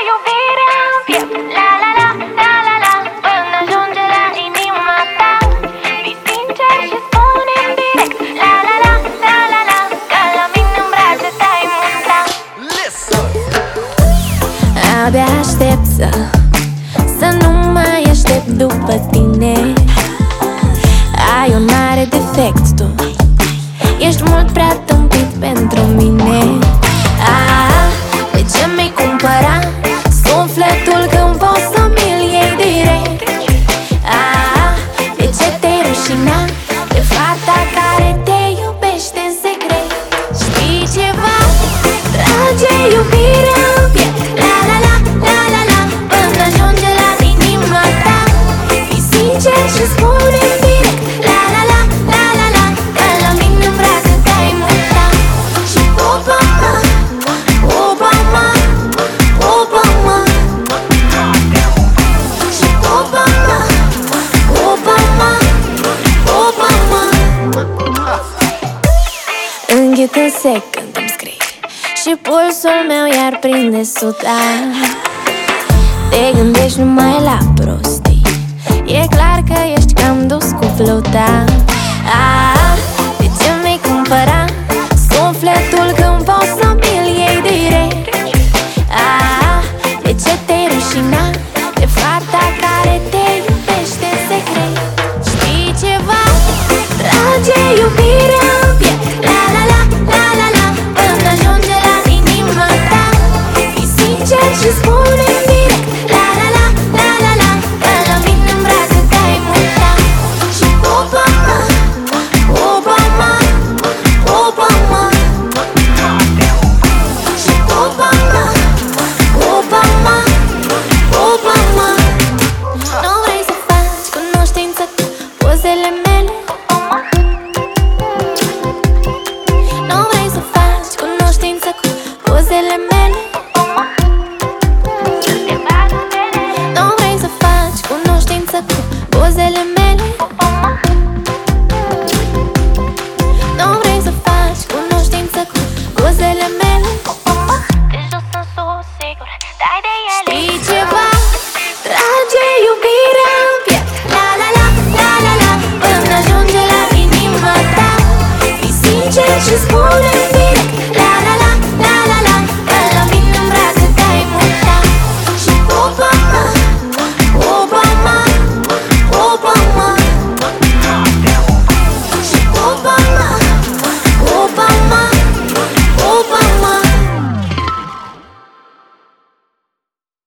iubirea în piept. La la la, la la la, până ajunge la inima ta. Fii sincer și spune-mi direct. La la la, la la la, că la mine în brațe te-ai mutat. Abia aștept să nu mai aștept după tine. Ai un mare defect, tu ești mult prea tâmpit pentru mine. De ce mi-ai cumpărat sufletul când poți să mi-l iei direct? De ce te-ai rușinat de fata care te iubește în secret? Știi ceva? Trage iubirea în piept. La la la, la la la, până ajunge la inima ta. Fii sincer și spune-mi direct. La la la, la la la, că la mine în brațe te-ai mutat. Și pupa-mă, pupa-mă, pupa-mă. Și pupa-mă, pupa-mă, pupa-mă. Înghit în sec când îmi scrii și pulsul meu iar prinde suta. Te gândești numai la prostii, e clar că ești cam dus cu fluta. De ce mi-ai cumpărat sufletul când poți să mi-l iei direct? De ce te-ai rușinat de fata care te iubește în secret? Știi ceva? Trage iubirea în piept. La la la, la la la, până ajunge la inima ta. Fii sincer și spune-mi direct. La la la, la la la, că la mine în brațe te-ai mutat. Și pupa-mă, pupa-mă, pupa-mă. Și pupa-mă, pupa-mă, pupa-mă. Nu vrei să faci cunoștință cu pozele mele? Nu vrei să faci cunoștință cu pozele mele? Nu vrei să faci cunoștință cu pozele mele? Nu vrei să faci cunoștință cu pozele mele? De jos în sus, sigur, dai de ele. Știi ceva? Trage iubirea în piept. La la la, la la la, până ajunge la inima ta. Fii sincer și spune-mi direct.